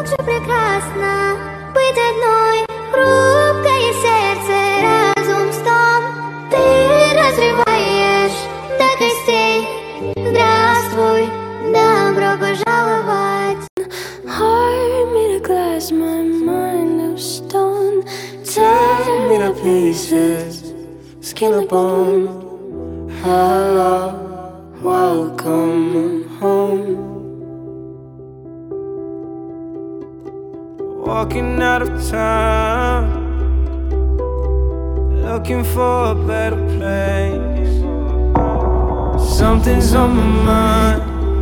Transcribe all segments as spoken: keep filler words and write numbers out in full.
же прекрасно быть одной. Хрупкое сердце, разум стон. Ты разрываешь до костей. Здравствуй, добро пожаловать. Heart made of glass, my mind of stone. Tear me to pieces, skin and bone. Hello, welcome home. Walking out of town, looking for a better place. Something's on my mind,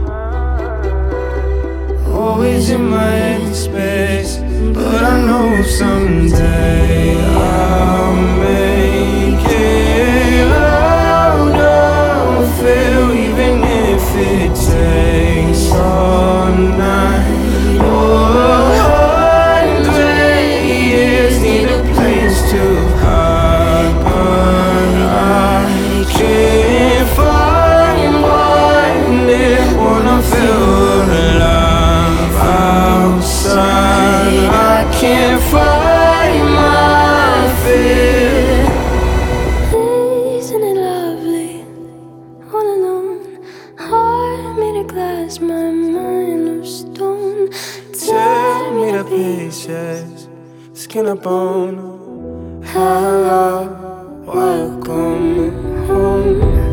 always in my head space. But I know someday I'll make it out of feel, even if it takes all night or a hundred years. Need a place to hide, but I can't find one. It wanna feel alive outside. I can't find my fear. Isn't it lovely, all alone? Heart made of glass, my mind of stone. Tear me to pieces, skin and bone. Hello, welcome home.